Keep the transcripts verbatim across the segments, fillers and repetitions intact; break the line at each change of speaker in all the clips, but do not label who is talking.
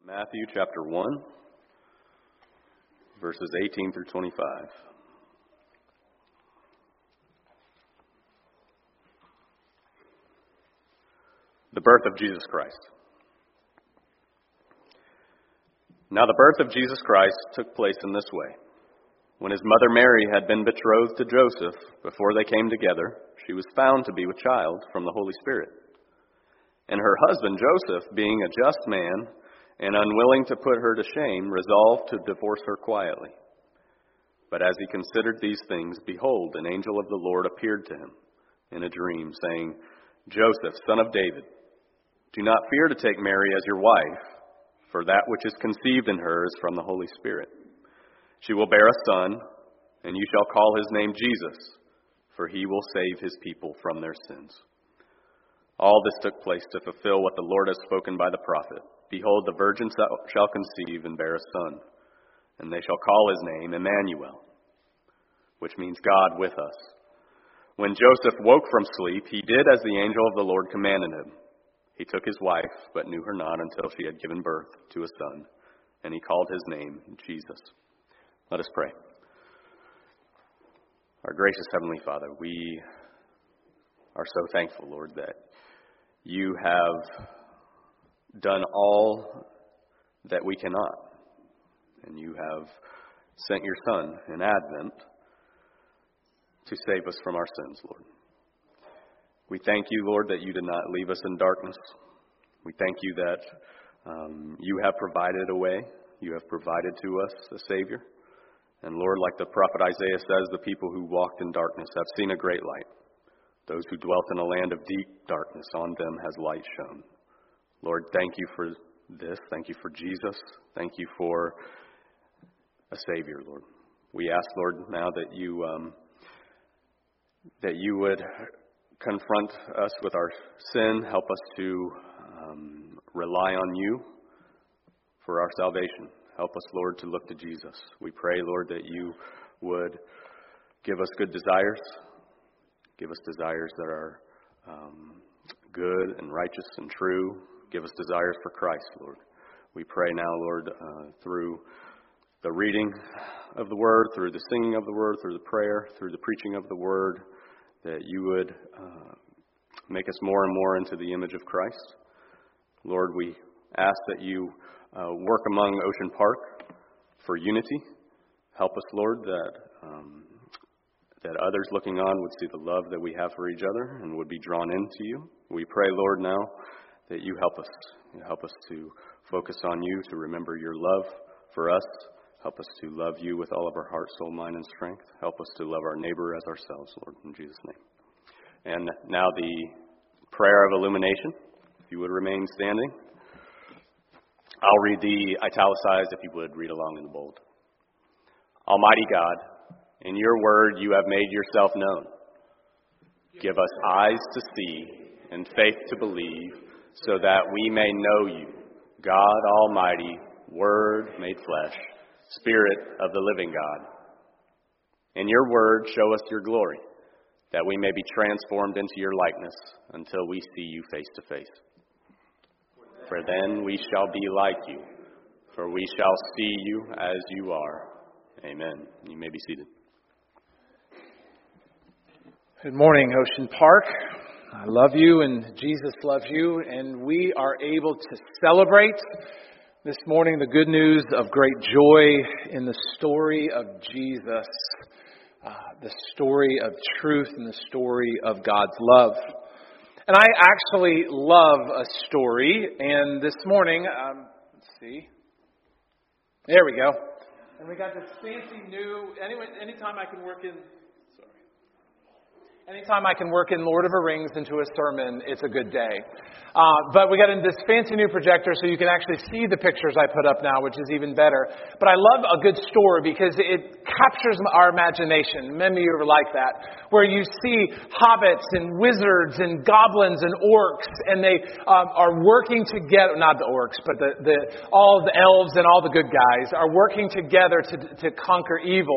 Matthew chapter one, verses eighteen through twenty-five. The birth of Jesus Christ. Now the birth of Jesus Christ took place in this way. When his mother Mary had been betrothed to Joseph, before they came together, she was found to be with child from the Holy Spirit. And her husband Joseph, being a just man, and unwilling to put her to shame, resolved to divorce her quietly. But as he considered these things, behold, an angel of the Lord appeared to him in a dream, saying, Joseph, son of David, do not fear to take Mary as your wife, for that which is conceived in her is from the Holy Spirit. She will bear a son, and you shall call his name Jesus, for he will save his people from their sins. All this took place to fulfill what the Lord has spoken by the prophet. Behold, the virgin shall conceive and bear a son, and they shall call his name Emmanuel, which means God with us. When Joseph woke from sleep, he did as the angel of the Lord commanded him. He took his wife, but knew her not until she had given birth to a son, and he called his name Jesus. Let us pray. Our gracious Heavenly Father, we are so thankful, Lord, that you have done all that we cannot. And you have sent your Son in Advent to save us from our sins, Lord. We thank you, Lord, that you did not leave us in darkness. We thank you that um, you have provided a way. You have provided to us a Savior. And Lord, like the prophet Isaiah says, the people who walked in darkness have seen a great light. Those who dwelt in a land of deep darkness, on them has light shone. Lord, thank you for this. Thank you for Jesus. Thank you for a Savior, Lord. We ask, Lord, now that you um, that you would confront us with our sin. Help us to um, rely on you for our salvation. Help us, Lord, to look to Jesus. We pray, Lord, that you would give us good desires. Give us desires that are um, good and righteous and true. Give us desires for Christ, Lord. We pray now, Lord, uh, through the reading of the Word, through the singing of the Word, through the prayer, through the preaching of the Word, that you would uh, make us more and more into the image of Christ. Lord, we ask that you uh, work among Ocean Park for unity. Help us, Lord, that um, that others looking on would see the love that we have for each other and would be drawn into you. We pray, Lord, now that you help us. You help us to focus on you, to remember your love for us. Help us to love you with all of our heart, soul, mind, and strength. Help us to love our neighbor as ourselves, Lord, in Jesus' name. And now the prayer of illumination, if you would remain standing. I'll read the italicized, if you would read along in the bold. Almighty God, in your word you have made yourself known. Give us eyes to see and faith to believe, so that we may know you, God Almighty, Word made flesh, Spirit of the living God. In your word show us your glory, that we may be transformed into your likeness until we see you face to face. For then we shall be like you, for we shall see you as you are. Amen. You may be seated.
Good morning, Ocean Park. I love you and Jesus loves you, and we are able to celebrate this morning the good news of great joy in the story of Jesus, uh, the story of truth and the story of God's love. And I actually love a story, and this morning, um, let's see, there we go. And we got this fancy new, anyway, anytime I can work in, sorry. Anytime I can work in Lord of the Rings into a sermon, it's a good day. Uh, but we got in this fancy new projector so you can actually see the pictures I put up now, which is even better. But I love a good story because it captures our imagination. Many of you are like that, where you see hobbits and wizards and goblins and orcs, and they um, are working together, not the orcs, but the, the all the elves and all the good guys are working together to, to conquer evil.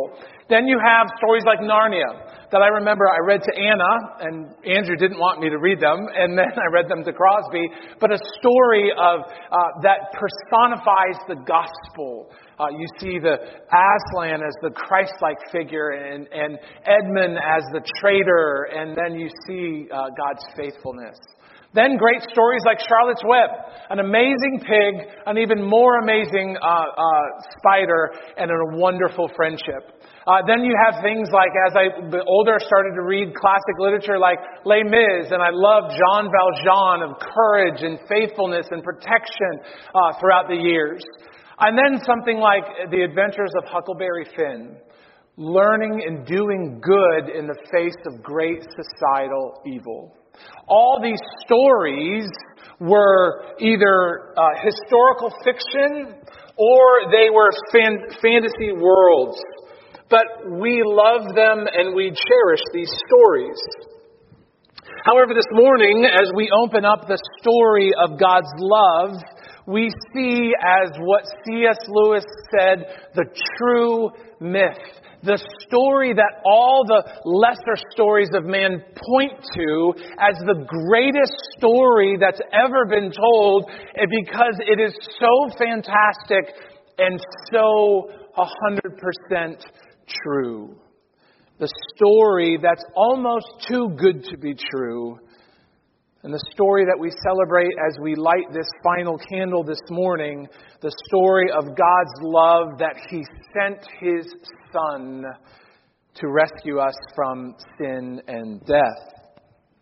Then you have stories like Narnia that I remember I read to Anna, and Andrew didn't want me to read them, and then I read them to Crosby, but a story of uh, that personifies the gospel. Uh, you see the Aslan as the Christ-like figure, and, and Edmund as the traitor, and then you see uh, God's faithfulness. Then great stories like Charlotte's Web, an amazing pig, an even more amazing uh, uh, spider, and a wonderful friendship. Uh, then you have things like, as I the older started to read classic literature like Les Mis, and I loved Jean Valjean of courage and faithfulness and protection uh, throughout the years. And then something like The Adventures of Huckleberry Finn, learning and doing good in the face of great societal evil. All these stories were either uh, historical fiction or they were fan- fantasy worlds. But we love them and we cherish these stories. However, this morning, as we open up the story of God's love, we see as what C S Lewis said, the true myth. The story that all the lesser stories of man point to as the greatest story that's ever been told, because it is so fantastic and so one hundred percent true. The story that's almost too good to be true. And the story that we celebrate as we light this final candle this morning, the story of God's love that He sent His Son to rescue us from sin and death.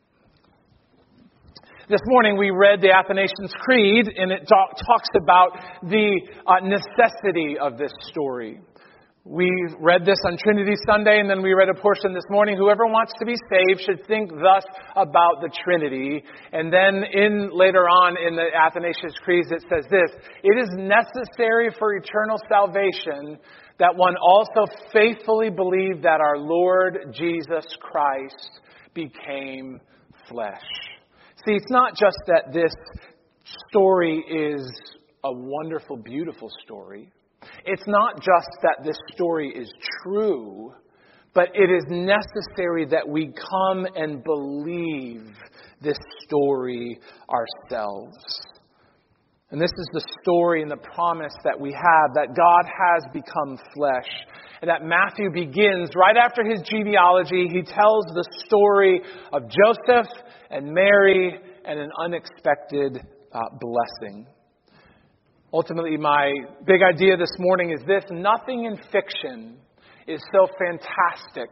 This morning we read the Athanasian Creed, and it talk, talks about the uh, necessity of this story. We read this on Trinity Sunday, and then we read a portion this morning. Whoever wants to be saved should think thus about the Trinity. And then in later on in the Athanasian Creed, it says this: it is necessary for eternal salvation that one also faithfully believe that our Lord Jesus Christ became flesh. See, it's not just that this story is a wonderful, beautiful story. It's not just that this story is true, but it is necessary that we come and believe this story ourselves. And this is the story and the promise that we have, that God has become flesh. And that Matthew begins right after his genealogy. He tells the story of Joseph and Mary and an unexpected uh, blessing. Ultimately, my big idea this morning is this: nothing in fiction is so fantastic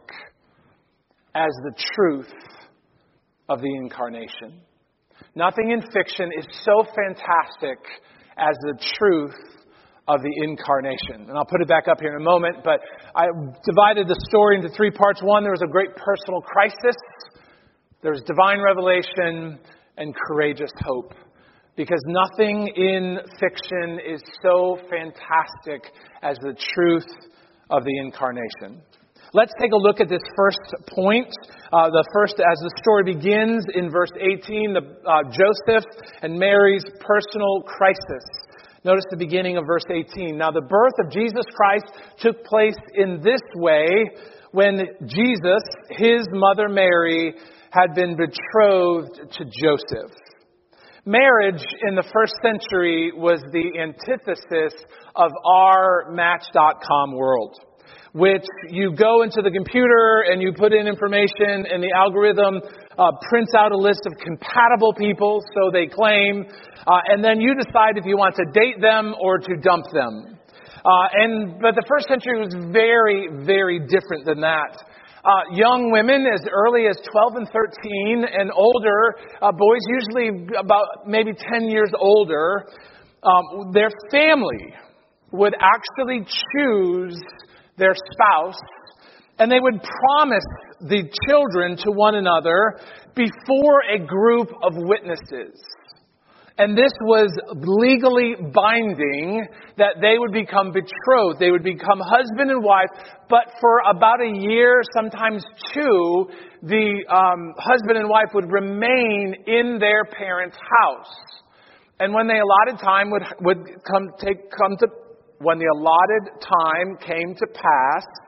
as the truth of the incarnation. Nothing in fiction is so fantastic as the truth of the incarnation. And I'll put it back up here in a moment, but I divided the story into three parts. One, there was a great personal crisis. There's divine revelation and courageous hope. Because nothing in fiction is so fantastic as the truth of the incarnation. Let's take a look at this first point. Uh, the first, as the story begins in verse eighteen, the, uh, Joseph and Mary's personal crisis. Notice the beginning of verse eighteen. Now, the birth of Jesus Christ took place in this way when Jesus, his mother Mary, had been betrothed to Joseph. Marriage in the first century was the antithesis of our Match dot com world, which you go into the computer and you put in information and the algorithm uh, prints out a list of compatible people, so they claim, uh, and then you decide if you want to date them or to dump them. Uh, and but the first century was very, very different than that. Uh, young women as early as twelve and thirteen, and older, uh, boys usually about maybe ten years older, um, their family would actually choose their spouse, and they would promise the children to one another before a group of witnesses. And this was legally binding that they would become betrothed. They would become husband and wife. But for about a year, sometimes two, the um, husband and wife would remain in their parents' house. And when the allotted time would would come take come to when the allotted time came to pass,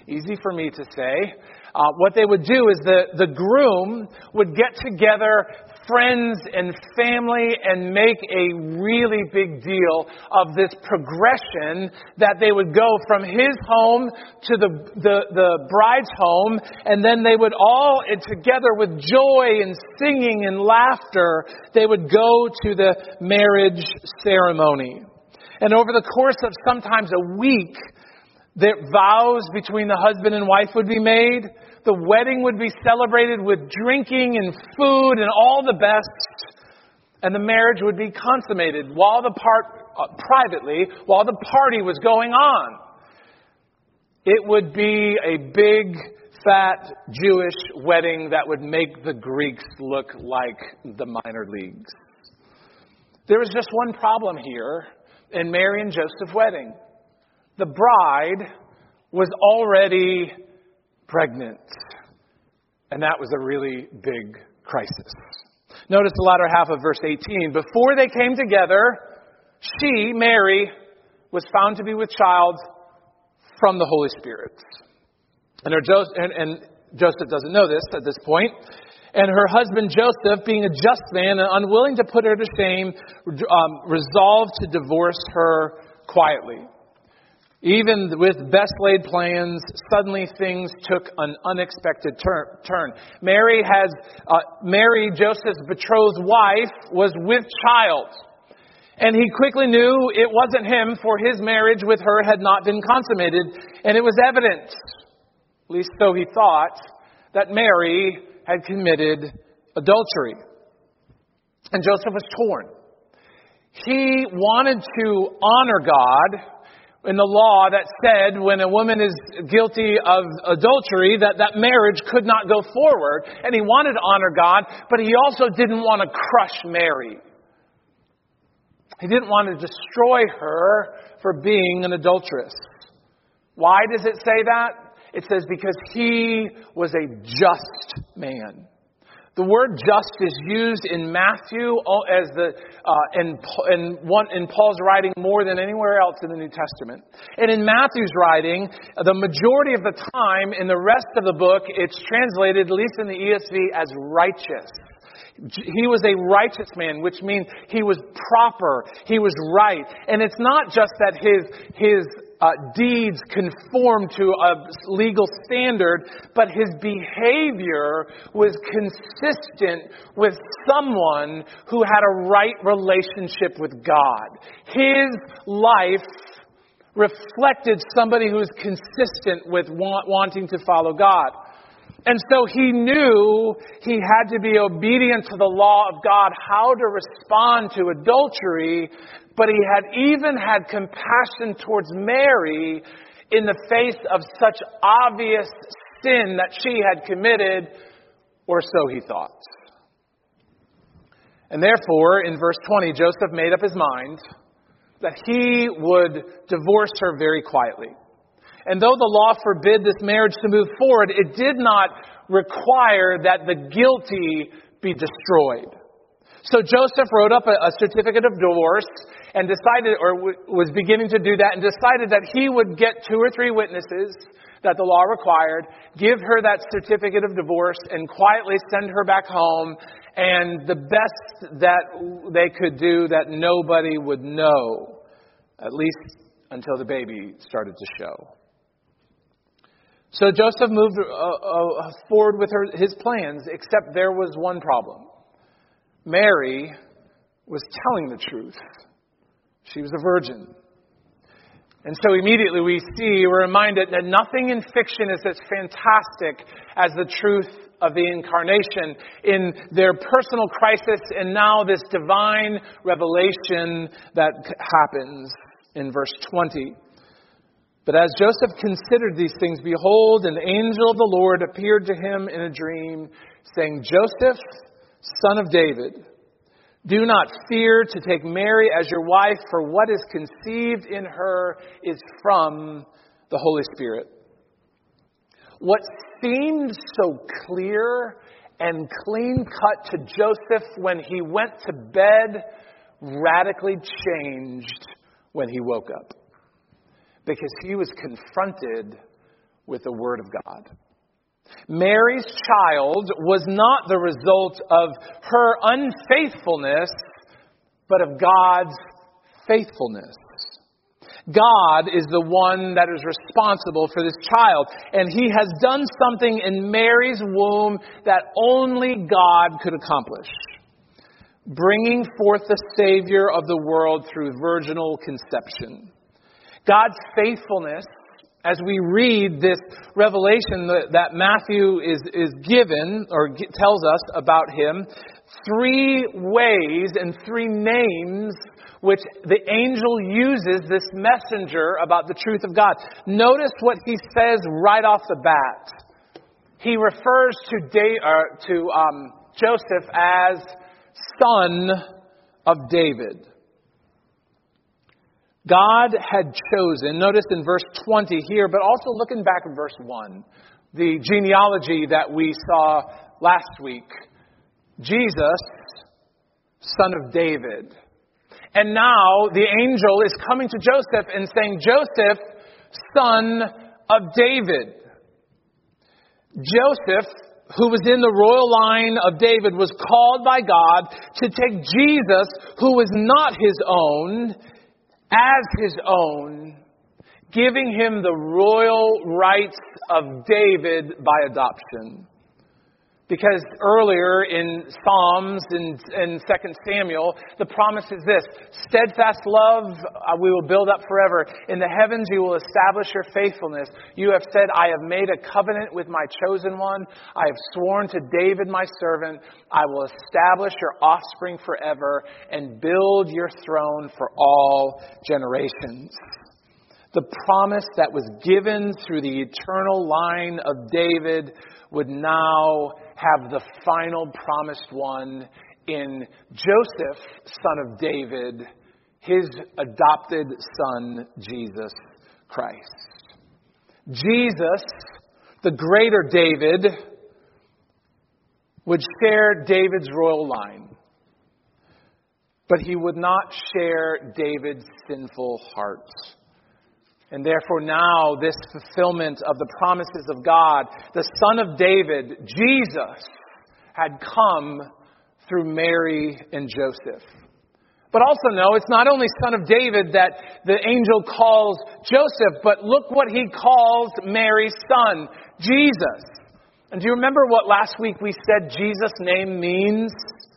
Easy for me to say. Uh, what they would do is the, the groom would get together friends and family and make a really big deal of this progression that they would go from his home to the, the, the bride's home, and then they would all, together with joy and singing and laughter, they would go to the marriage ceremony. And over the course of sometimes a week, the vows between the husband and wife would be made. The wedding would be celebrated with drinking and food and all the best. And the marriage would be consummated while the part, uh, privately, while the party was going on. It would be a big, fat Jewish wedding that would make the Greeks look like the minor leagues. There was just one problem here in Mary and Joseph's wedding. The bride was already pregnant. And that was a really big crisis. Notice the latter half of verse eighteen. Before they came together, she, Mary, was found to be with child from the Holy Spirit. And, her jo- and, and Joseph doesn't know this at this point. And her husband Joseph, being a just man and unwilling to put her to shame, um, resolved to divorce her quietly. Even with best laid plans, suddenly things took an unexpected tur- turn. Mary has, uh, Mary, Joseph's betrothed wife, was with child. And he quickly knew it wasn't him, for his marriage with her had not been consummated. And it was evident, at least so he thought, that Mary had committed adultery. And Joseph was torn. He wanted to honor God in the law that said when a woman is guilty of adultery, that that marriage could not go forward. And he wanted to honor God, but he also didn't want to crush Mary. He didn't want to destroy her for being an adulteress. Why does it say that? It says because he was a just man. The word just is used in Matthew as the uh, in in, one, in Paul's writing more than anywhere else in the New Testament. And in Matthew's writing, the majority of the time in the rest of the book, it's translated, at least in the E S V, as righteous. He was a righteous man, which means he was proper, he was right. And it's not just that his his Uh, deeds conform to a legal standard, but his behavior was consistent with someone who had a right relationship with God. His life reflected somebody who was consistent with want, wanting to follow God. And so he knew he had to be obedient to the law of God, how to respond to adultery, but he had even had compassion towards Mary in the face of such obvious sin that she had committed, or so he thought. And therefore, in verse twenty, Joseph made up his mind that he would divorce her very quietly. And though the law forbid this marriage to move forward, it did not require that the guilty be destroyed. So Joseph wrote up a, a certificate of divorce and decided, or w- was beginning to do that, and decided that he would get two or three witnesses that the law required, give her that certificate of divorce, and quietly send her back home. And the best that they could do that nobody would know, at least until the baby started to show. So Joseph moved uh, uh, forward with her, his plans, except there was one problem. Mary was telling the truth. She was a virgin. And so immediately we see, we're reminded that nothing in fiction is as fantastic as the truth of the incarnation in their personal crisis and now this divine revelation that happens in verse twenty. But as Joseph considered these things, behold, an angel of the Lord appeared to him in a dream, saying, Joseph, son of David, do not fear to take Mary as your wife, for what is conceived in her is from the Holy Spirit. What seemed so clear and clean-cut to Joseph when he went to bed radically changed when he woke up. Because he was confronted with the Word of God. Mary's child was not the result of her unfaithfulness, but of God's faithfulness. God is the one that is responsible for this child, and He has done something in Mary's womb that only God could accomplish, bringing forth the Savior of the world through virginal conception. God's faithfulness, as we read this revelation that, that Matthew is, is given, or g- tells us about Him, three ways and three names which the angel uses this messenger about the truth of God. Notice what he says right off the bat. He refers to, da- or to um, Joseph as son of David. God had chosen, notice in verse twenty here, but also looking back at verse one, the genealogy that we saw last week. Jesus, son of David. And now the angel is coming to Joseph and saying, Joseph, son of David. Joseph, who was in the royal line of David, was called by God to take Jesus, who was not his own, as his own, giving him the royal rights of David by adoption. Because earlier in Psalms and in Second Samuel, the promise is this: steadfast love uh, we will build up forever. In the heavens you will establish your faithfulness. You have said, I have made a covenant with my chosen one. I have sworn to David my servant. I will establish your offspring forever and build your throne for all generations. The promise that was given through the eternal line of David would now have the final promised one in Joseph, son of David, his adopted son, Jesus Christ. Jesus, the greater David, would share David's royal line, but he would not share David's sinful heart. And therefore now this fulfillment of the promises of God, the Son of David, Jesus, had come through Mary and Joseph. But also know it's not only Son of David that the angel calls Joseph, but look what he calls Mary's son, Jesus. And do you remember what last week we said Jesus' name means?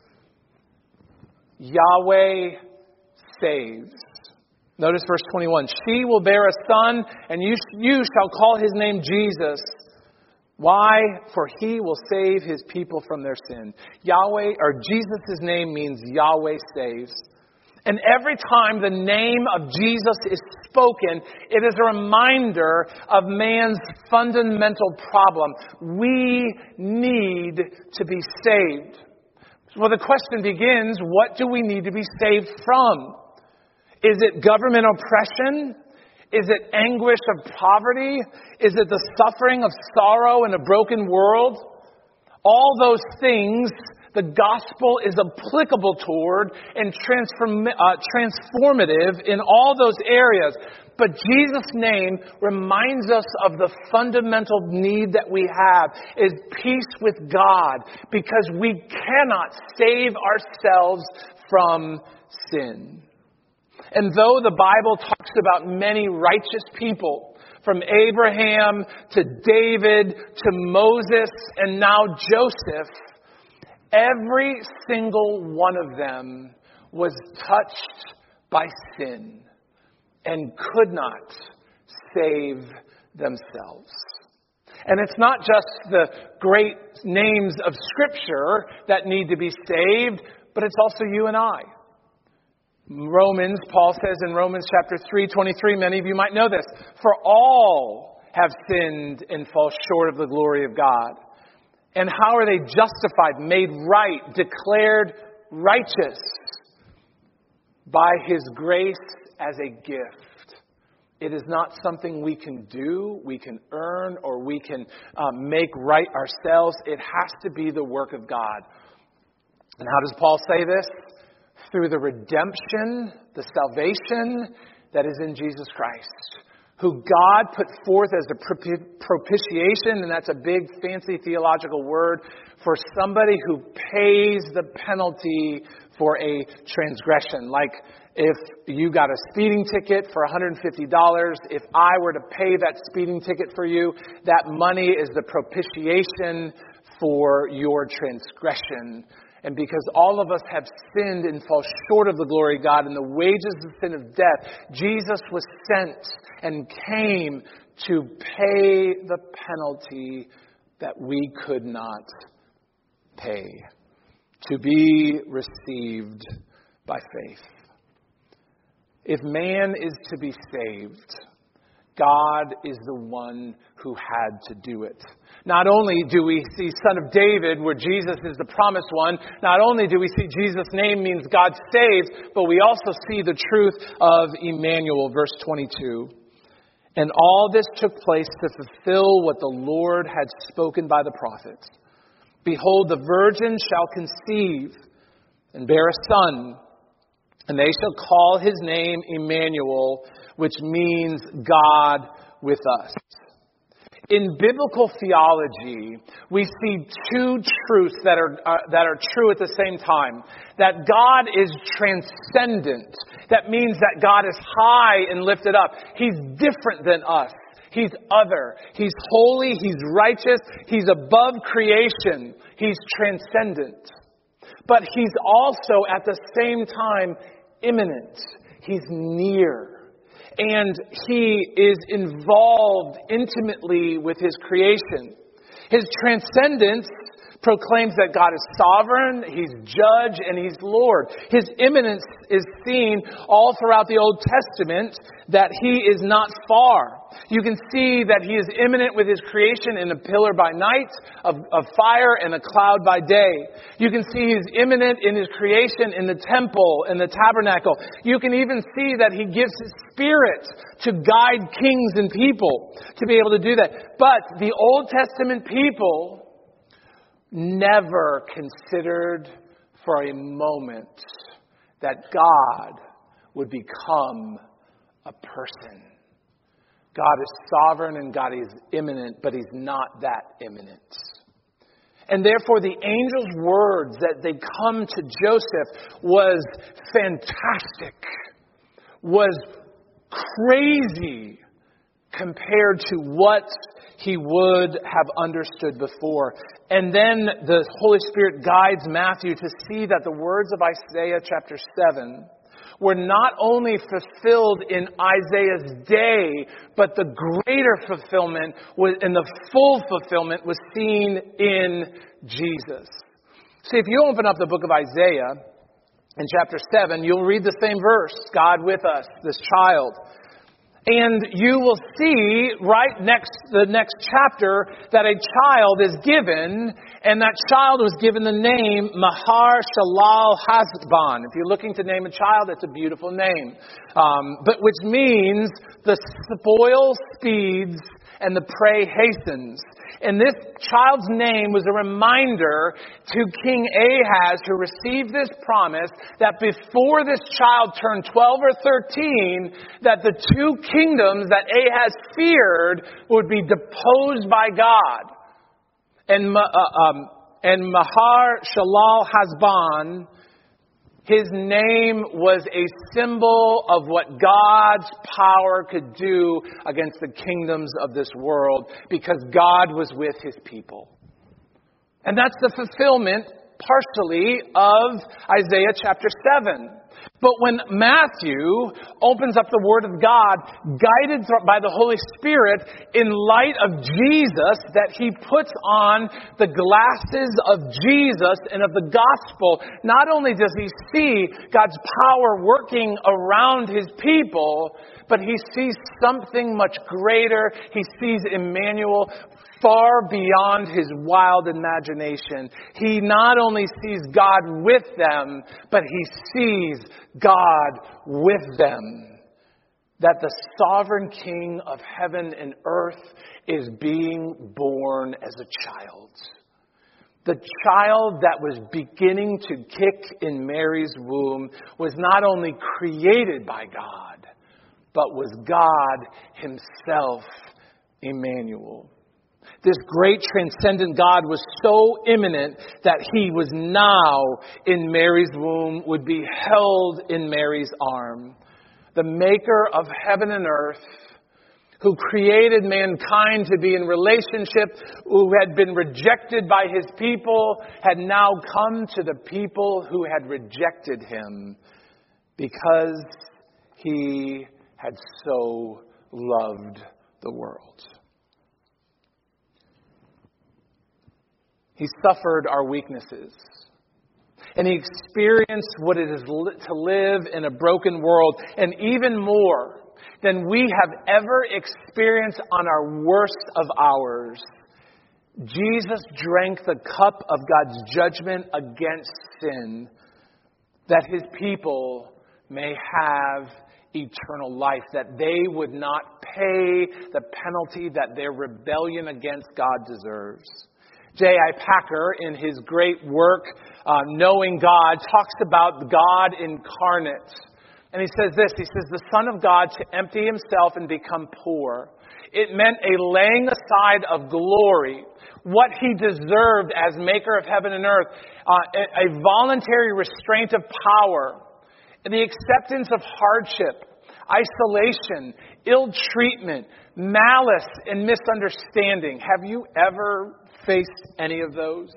Yahweh saves. Notice verse twenty-one. She will bear a son, and you, you shall call his name Jesus. Why? For he will save his people from their sin. Yahweh, or Jesus' name means Yahweh saves. And every time the name of Jesus is spoken, it is a reminder of man's fundamental problem. We need to be saved. Well, the question begins, what do we need to be saved from? Is it government oppression? Is it anguish of poverty? Is it the suffering of sorrow in a broken world? All those things the gospel is applicable toward and transform, uh, transformative in all those areas. But Jesus' name reminds us of the fundamental need that we have is peace with God, because we cannot save ourselves from sin. And though the Bible talks about many righteous people, from Abraham to David to Moses and now Joseph, every single one of them was touched by sin and could not save themselves. And it's not just the great names of Scripture that need to be saved, but it's also you and I. Romans, Paul says in Romans chapter three twenty-three, many of you might know this, for all have sinned and fall short of the glory of God. And how are they justified, made right, declared righteous? By His grace as a gift. It is not something we can do, we can earn, or we can um, make right ourselves. It has to be the work of God. And how does Paul say this? Through the redemption, the salvation that is in Jesus Christ, who God put forth as a propitiation, and that's a big fancy theological word, for somebody who pays the penalty for a transgression. Like if you got a speeding ticket for one hundred fifty dollars, if I were to pay that speeding ticket for you, that money is the propitiation for your transgression. And because all of us have sinned and fall short of the glory of God, and the wages of sin of death, Jesus was sent and came to pay the penalty that we could not pay, to be received by faith. If man is to be saved, God is the one who had to do it. Not only do we see Son of David, where Jesus is the promised one, not only do we see Jesus' name means God saves, but we also see the truth of Emmanuel, verse twenty-two. And all this took place to fulfill what the Lord had spoken by the prophets. Behold, the virgin shall conceive and bear a son, and they shall call his name Emmanuel, which means God with us. In biblical theology, we see two truths that are uh, that are true at the same time. That God is transcendent. That means that God is high and lifted up. He's different than us. He's other. He's holy. He's righteous. He's above creation. He's transcendent. But he's also at the same time immanent. He's near. And he is involved intimately with his creation. His transcendence proclaims that God is sovereign, he's judge, and he's Lord. His immanence is seen all throughout the Old Testament, that he is not far. You can see that he is immanent with his creation in a pillar by night, of, of fire, and a cloud by day. You can see he's immanent in his creation in the temple and the tabernacle. You can even see that he gives his spirit to guide kings and people to be able to do that. But the Old Testament people never considered for a moment that God would become a person. God is sovereign and God is immanent, but he's not that immanent. And therefore the angel's words that they come to Joseph was fantastic, was crazy compared to what he would have understood before. And then the Holy Spirit guides Matthew to see that the words of Isaiah chapter seven were not only fulfilled in Isaiah's day, but the greater fulfillment was, and the full fulfillment was seen in Jesus. See, if you open up the book of Isaiah in chapter seven, you'll read the same verse, God with us, this child. And you will see right next, the next chapter, that a child is given, and that child was given the name Mahar-shalal-hash-baz. If you're looking to name a child, it's a beautiful name. Um, but which means the spoil speeds and the prey hastens. And this child's name was a reminder to King Ahaz, who received this promise, that before this child turned twelve or thirteen, that the two kingdoms that Ahaz feared would be deposed by God. And, uh, um, and Mahar-shalal-hash-baz, his name was a symbol of what God's power could do against the kingdoms of this world, because God was with his people. And that's the fulfillment, partially, of Isaiah chapter seven. But when Matthew opens up the Word of God, guided by the Holy Spirit, in light of Jesus, that he puts on the glasses of Jesus and of the gospel, not only does he see God's power working around his people, but he sees something much greater. He sees Emmanuel far beyond his wild imagination. He not only sees God with them, but he sees God with them. That the sovereign King of heaven and earth is being born as a child. The child that was beginning to kick in Mary's womb was not only created by God, but was God himself, Emmanuel. This great transcendent God was so imminent that he was now in Mary's womb, would be held in Mary's arm. The maker of heaven and earth, who created mankind to be in relationship, who had been rejected by his people, had now come to the people who had rejected him because he had so loved the world. He suffered our weaknesses. And he experienced what it is to live in a broken world. And even more than we have ever experienced on our worst of hours, Jesus drank the cup of God's judgment against sin, that his people may have eternal life, that they would not pay the penalty that their rebellion against God deserves. J I Packer, in his great work, uh, Knowing God, talks about God incarnate. And he says this, he says, the Son of God to empty himself and become poor. It meant a laying aside of glory, what he deserved as maker of heaven and earth, uh, a, a voluntary restraint of power, and the acceptance of hardship, isolation, ill treatment, malice, and misunderstanding. Have you ever faced any of those?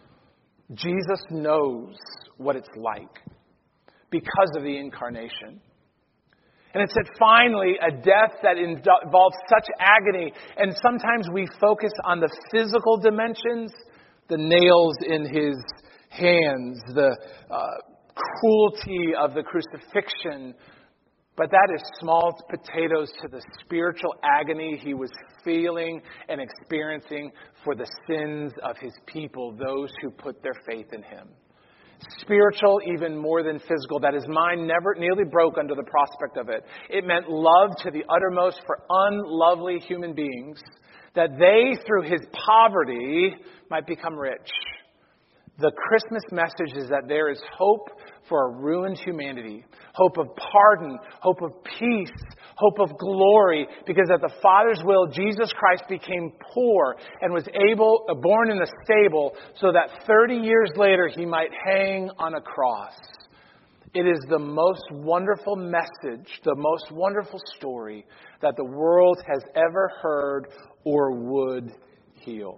Jesus knows what it's like because of the incarnation. And it said, finally, a death that involves such agony. And sometimes we focus on the physical dimensions, the nails in his hands, the uh, cruelty of the crucifixion. But that is small potatoes to the spiritual agony he was feeling and experiencing for the sins of his people, those who put their faith in him. Spiritual even more than physical, that his mind never nearly broke under the prospect of it. It meant love to the uttermost for unlovely human beings, that they, through his poverty, might become rich. The Christmas message is that there is hope for a ruined humanity, hope of pardon, hope of peace, hope of glory, because at the Father's will, Jesus Christ became poor and was able, born in a stable, so that thirty years later he might hang on a cross. It is the most wonderful message, the most wonderful story that the world has ever heard or would heal.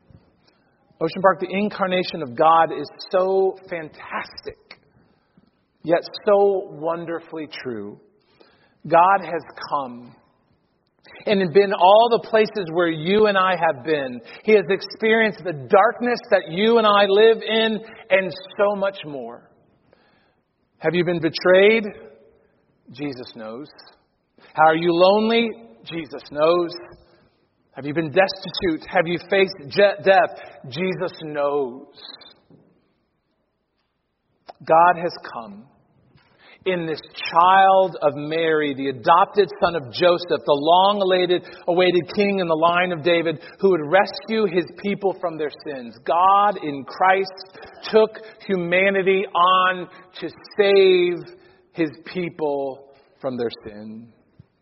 Ocean Park, the incarnation of God is so fantastic, yet so wonderfully true. God has come and been all the places where you and I have been. He has experienced the darkness that you and I live in and so much more. Have you been betrayed? Jesus knows. How are you lonely? Jesus knows. Have you been destitute? Have you faced je- death? Jesus knows. God has come in this child of Mary, the adopted son of Joseph, the long-awaited awaited king in the line of David, who would rescue his people from their sins. God in Christ took humanity on to save his people from their sin.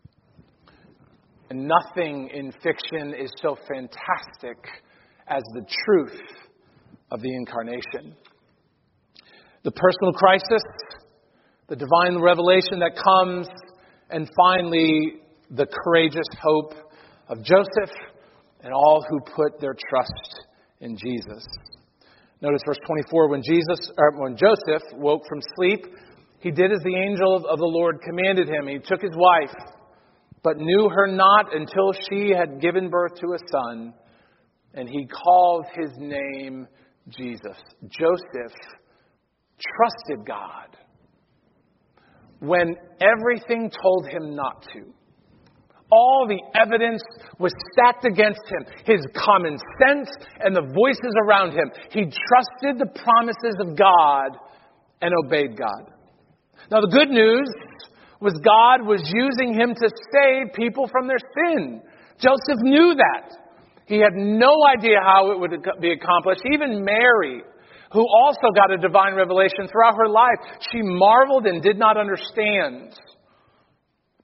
And nothing in fiction is so fantastic as the truth of the incarnation. The personal crisis, the divine revelation that comes, and finally, the courageous hope of Joseph and all who put their trust in Jesus. Notice verse twenty-four, when Jesus, or when Joseph woke from sleep, he did as the angel of the Lord commanded him. He took his wife, but knew her not until she had given birth to a son, and he called his name Jesus. Joseph trusted God when everything told him not to. All the evidence was stacked against him. His common sense and the voices around him. He trusted the promises of God and obeyed God. Now the good news was God was using him to save people from their sin. Joseph knew that. He had no idea how it would be accomplished. Even Mary, who also got a divine revelation throughout her life, she marveled and did not understand.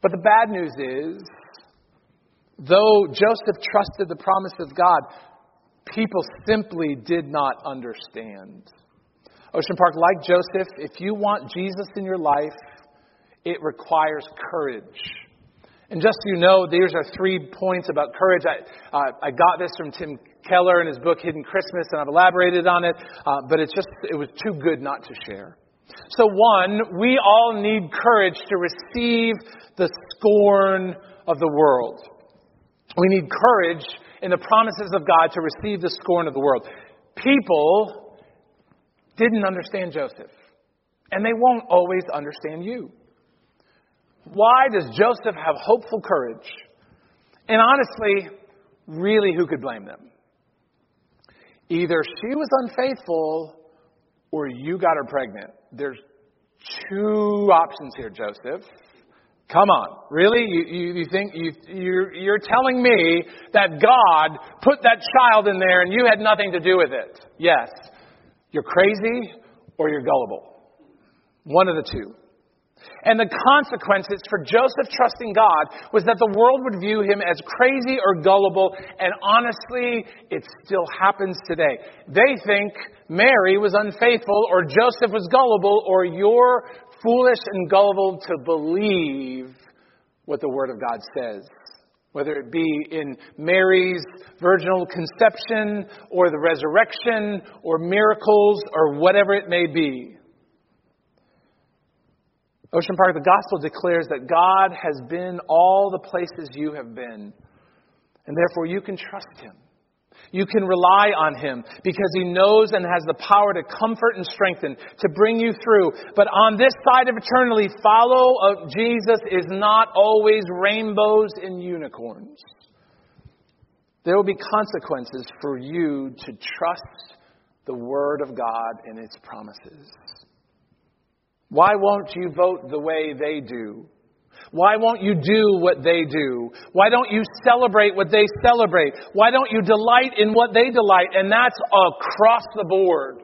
But the bad news is, though Joseph trusted the promise of God, people simply did not understand. Ocean Park, like Joseph, if you want Jesus in your life, it requires courage. And just so you know, these are three points about courage. I, uh, I got this from Tim Keller in his book, Hidden Christmas, and I've elaborated on it, uh, but it's just, it was too good not to share. So one, we all need courage to receive the scorn of the world. We need courage in the promises of God to receive the scorn of the world. People didn't understand Joseph, and they won't always understand you. Why does Joseph have hopeful courage? And honestly, really, who could blame them? Either she was unfaithful or you got her pregnant. There's two options here, Joseph. Come on. Really? You, you, you think you, you're, you're telling me that God put that child in there and you had nothing to do with it? Yes. You're crazy or you're gullible. One of the two. And the consequences for Joseph trusting God was that the world would view him as crazy or gullible. And honestly, it still happens today. They think Mary was unfaithful or Joseph was gullible, or you're foolish and gullible to believe what the Word of God says. Whether it be in Mary's virginal conception or the resurrection or miracles or whatever it may be. Ocean Park, the gospel declares that God has been all the places you have been. And therefore you can trust Him. You can rely on Him because He knows and has the power to comfort and strengthen, to bring you through. But on this side of eternity, follow of Jesus is not always rainbows and unicorns. There will be consequences for you to trust the Word of God and its promises. Why won't you vote the way they do? Why won't you do what they do? Why don't you celebrate what they celebrate? Why don't you delight in what they delight? And that's across the board.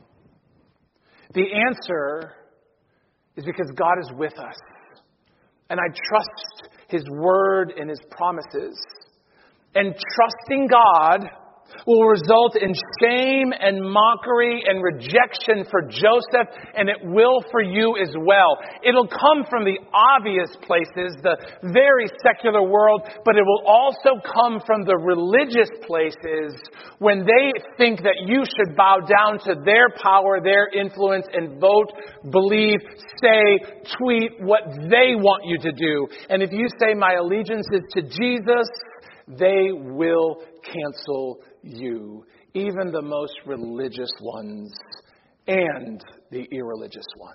The answer is because God is with us. And I trust His Word and His promises. And trusting God will result in shame and mockery and rejection for Joseph, and it will for you as well. It'll come from the obvious places, the very secular world, but it will also come from the religious places when they think that you should bow down to their power, their influence, and vote, believe, say, tweet what they want you to do. And if you say, my allegiance is to Jesus, they will cancel you, even the most religious ones and the irreligious ones.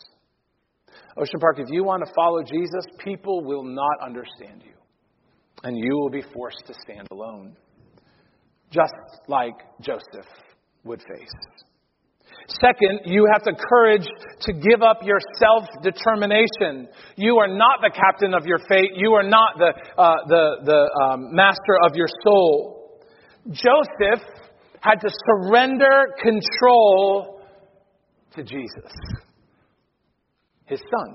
Ocean Park, if you want to follow Jesus, people will not understand you. And you will be forced to stand alone, just like Joseph would face. Second, you have the courage to give up your self-determination. You are not the captain of your fate. You are not the uh, the the um, master of your soul. Joseph had to surrender control to Jesus, his son.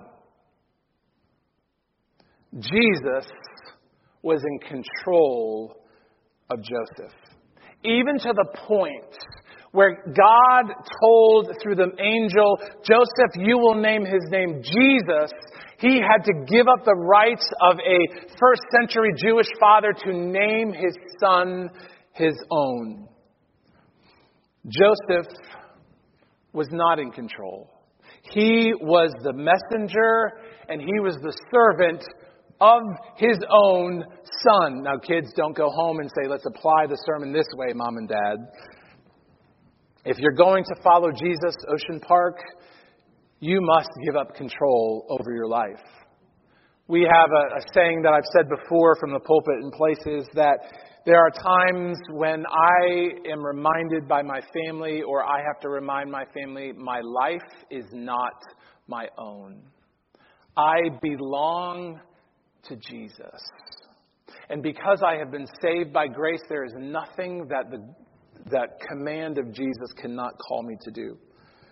Jesus was in control of Joseph, even to the point where God told through the angel, Joseph, you will name his name Jesus. He had to give up the rights of a first century Jewish father to name his son his own. Joseph was not in control. He was the messenger and he was the servant of his own son. Now, kids, don't go home and say, let's apply the sermon this way, Mom and Dad. If you're going to follow Jesus, Ocean Park, you must give up control over your life. We have a, a saying that I've said before from the pulpit in places, that there are times when I am reminded by my family, or I have to remind my family, my life is not my own. I belong to Jesus. And because I have been saved by grace, there is nothing that the that command of Jesus cannot call me to do.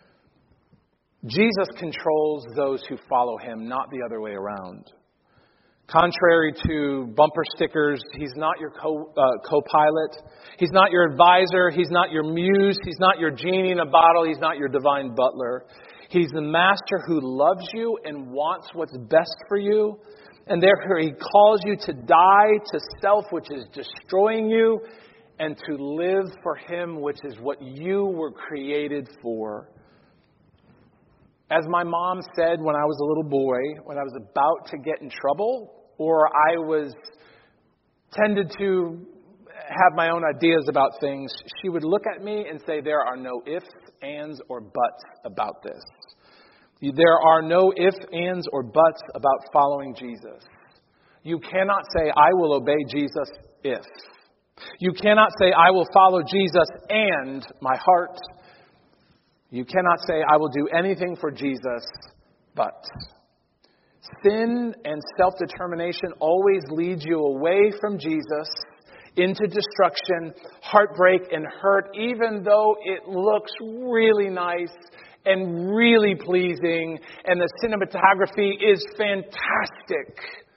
Jesus controls those who follow him, not the other way around. Contrary to bumper stickers, he's not your co, uh, co-pilot. He's not your advisor. He's not your muse. He's not your genie in a bottle. He's not your divine butler. He's the master who loves you and wants what's best for you. And therefore, he calls you to die to self, which is destroying you, and to live for him, which is what you were created for. As my mom said when I was a little boy, when I was about to get in trouble, or I was tended to have my own ideas about things, she would look at me and say, there are no ifs, ands, or buts about this. There are no ifs, ands, or buts about following Jesus. You cannot say, I will obey Jesus if. You cannot say, I will follow Jesus and my heart. You cannot say, I will do anything for Jesus, but. Sin and self-determination always leads you away from Jesus into destruction, heartbreak, and hurt, even though it looks really nice and really pleasing, and the cinematography is fantastic.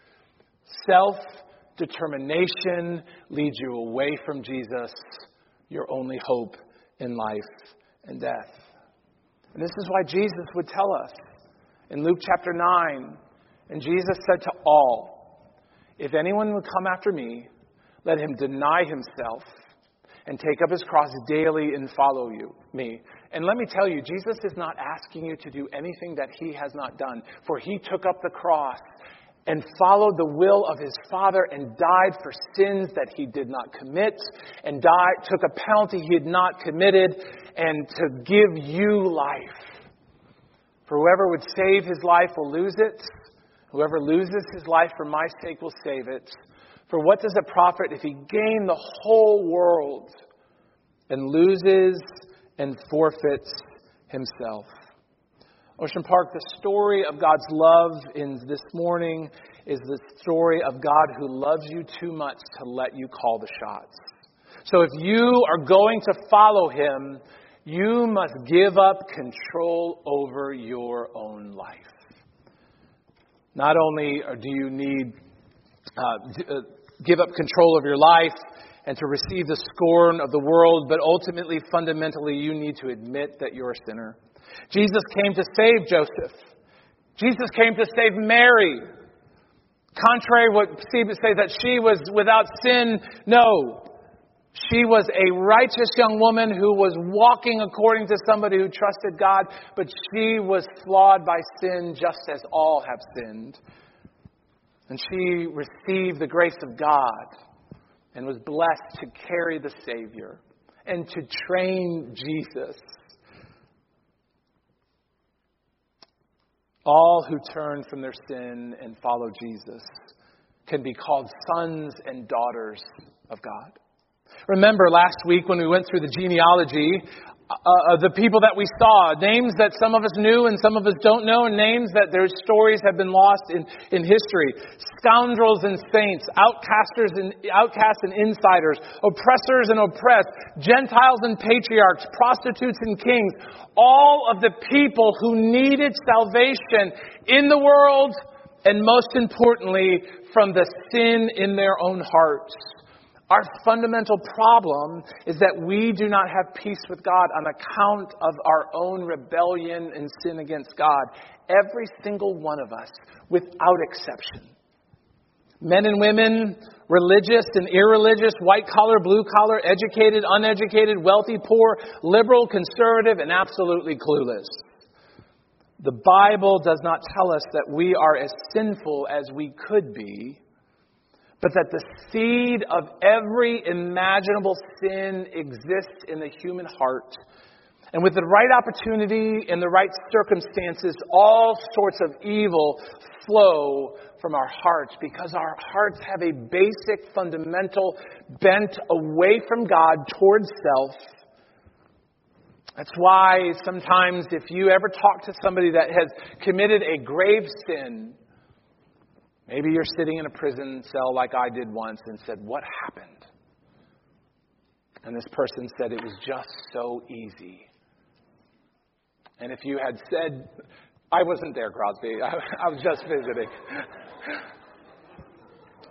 Self-determination leads you away from Jesus, your only hope in life and death. And this is why Jesus would tell us in Luke chapter nine, and Jesus said to all, if anyone would come after me, let him deny himself and take up his cross daily and follow you, me. And let me tell you, Jesus is not asking you to do anything that he has not done. For he took up the cross and followed the will of his Father and died for sins that he did not commit, and died, took a penalty he had not committed, and to give you life. For whoever would save his life will lose it. Whoever loses his life for my sake will save it. For what does it profit if he gain the whole world and loses and forfeits himself? Ocean Park, the story of God's love in this morning is the story of God who loves you too much to let you call the shots. So if you are going to follow him, you must give up control over your own life. Not only do you need uh, give up control of your life and to receive the scorn of the world, but ultimately, fundamentally, you need to admit that you're a sinner. Jesus came to save Joseph. Jesus came to save Mary. Contrary to what people say that she was without sin, no. She was a righteous young woman who was walking according to somebody who trusted God, but she was flawed by sin just as all have sinned. And she received the grace of God and was blessed to carry the Savior and to train Jesus. All who turn from their sin and follow Jesus can be called sons and daughters of God. Remember last week when we went through the genealogy uh, of the people that we saw, names that some of us knew and some of us don't know, and names that their stories have been lost in, in history. Scoundrels and saints, outcasters and outcasts and insiders, oppressors and oppressed, Gentiles and patriarchs, prostitutes and kings, all of the people who needed salvation in the world, and most importantly, from the sin in their own hearts. Our fundamental problem is that we do not have peace with God on account of our own rebellion and sin against God. Every single one of us, without exception. Men and women, religious and irreligious, white collar, blue collar, educated, uneducated, wealthy, poor, liberal, conservative, and absolutely clueless. The Bible does not tell us that we are as sinful as we could be, but that the seed of every imaginable sin exists in the human heart. And with the right opportunity and the right circumstances, all sorts of evil flow from our hearts because our hearts have a basic, fundamental bent away from God towards self. That's why sometimes if you ever talk to somebody that has committed a grave sin, maybe you're sitting in a prison cell like I did once and said, what happened? And this person said, it was just so easy. And if you had said, I wasn't there, Crosby. I, I was just visiting.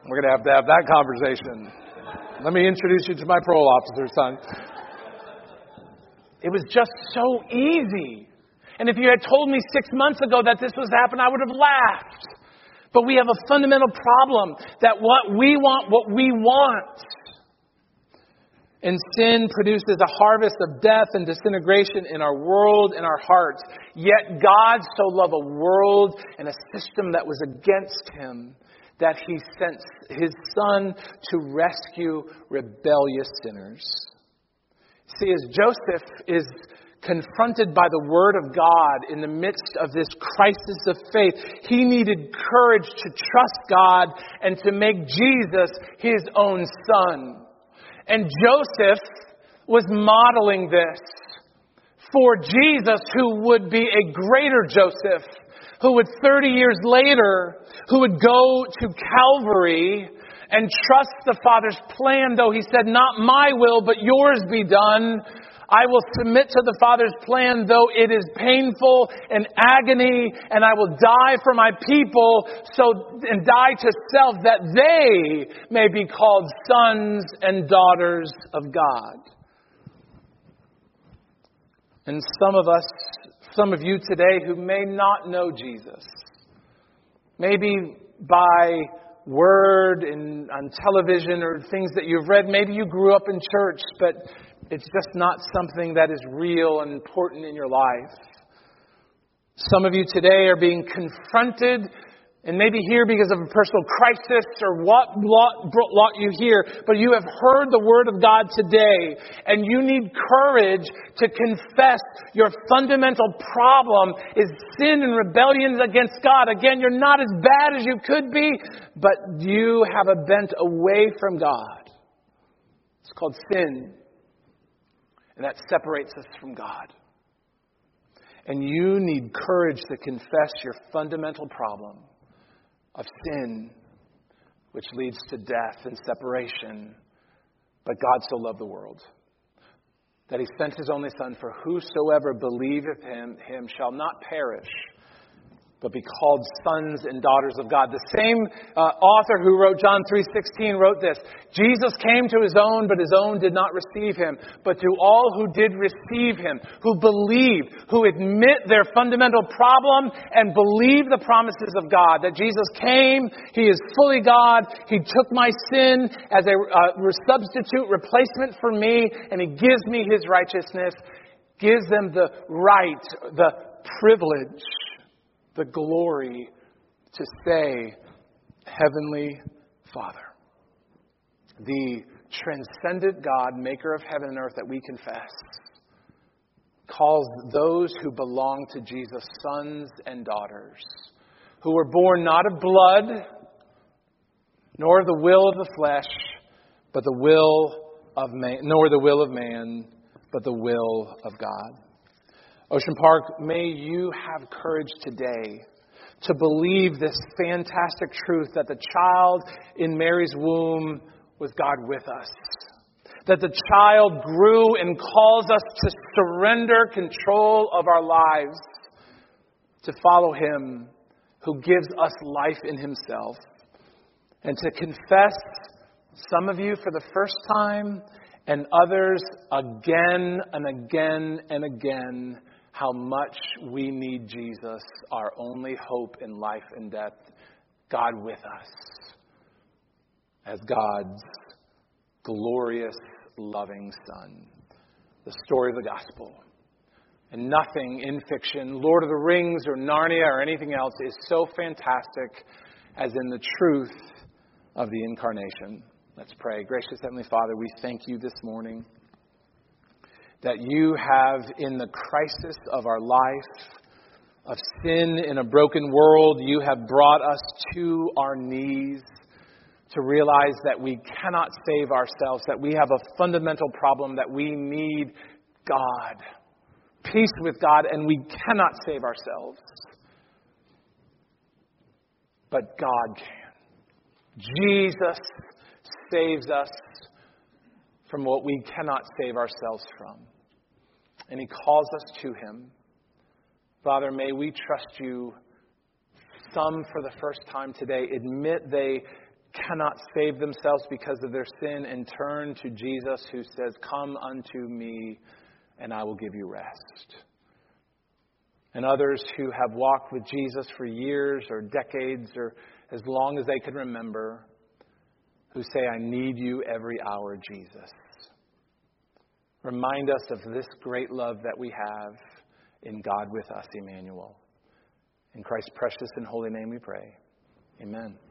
We're going to have to have that conversation. Let me introduce you to my parole officer, son. It was just so easy. And if you had told me six months ago that this was happening, I would have laughed. But we have a fundamental problem that what we want, what we want. And sin produces a harvest of death and disintegration in our world and our hearts. Yet God so loved a world and a system that was against him that he sent his Son to rescue rebellious sinners. See, as Joseph is confronted by the Word of God in the midst of this crisis of faith, he needed courage to trust God and to make Jesus his own son. And Joseph was modeling this for Jesus, who would be a greater Joseph, who would thirty years later, who would go to Calvary and trust the Father's plan, though he said, "Not my will, but yours be done. I will submit to the Father's plan, though it is painful and agony, and I will die for my people, so and die to self, that they may be called sons and daughters of God." And some of us, some of you today who may not know Jesus, maybe by word and on television or things that you've read, maybe you grew up in church, but it's just not something that is real and important in your life. Some of you today are being confronted, and maybe here because of a personal crisis or what brought you here, but you have heard the Word of God today, and you need courage to confess your fundamental problem is sin and rebellion against God. Again, you're not as bad as you could be, but you have a bent away from God. It's called sin. And that separates us from God. And you need courage to confess your fundamental problem of sin, which leads to death and separation. But God so loved the world that he sent his only Son, for whosoever believeth him, him shall not perish, but be called sons and daughters of God. The same uh, author who wrote John three sixteen wrote this: "Jesus came to his own, but his own did not receive him. But to all who did receive him, who believe, who admit their fundamental problem and believe the promises of God, that Jesus came, he is fully God, he took my sin as a uh, substitute replacement for me, and he gives me his righteousness," gives them the right, the privilege, the glory to say, "Heavenly Father." The transcendent God, maker of heaven and earth that we confess, calls those who belong to Jesus sons and daughters, who were born not of blood, nor of the will of the flesh, but the will of man, nor the will of man, but the will of God. Ocean Park, may you have courage today to believe this fantastic truth that the child in Mary's womb was God with us. That the child grew and calls us to surrender control of our lives, to follow him who gives us life in himself, and to confess, some of you for the first time and others again and again and again, how much we need Jesus, our only hope in life and death, God with us, as God's glorious, loving Son. The story of the gospel. And nothing in fiction, Lord of the Rings or Narnia or anything else, is so fantastic as in the truth of the incarnation. Let's pray. Gracious Heavenly Father, we thank you this morning that you have, in the crisis of our life, of sin in a broken world, you have brought us to our knees to realize that we cannot save ourselves, that we have a fundamental problem, that we need God, peace with God, and we cannot save ourselves. But God can. Jesus saves us from what we cannot save ourselves from. And he calls us to him. Father, may we trust you. Some for the first time today admit they cannot save themselves because of their sin and turn to Jesus, who says, "Come unto me, and I will give you rest." And others who have walked with Jesus for years or decades or as long as they can remember, who say, "I need you every hour, Jesus." Remind us of this great love that we have in God with us, Emmanuel. In Christ's precious and holy name we pray. Amen.